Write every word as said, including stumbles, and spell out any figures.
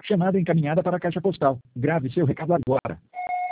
Chamada encaminhada para a caixa postal. Grave seu recado agora.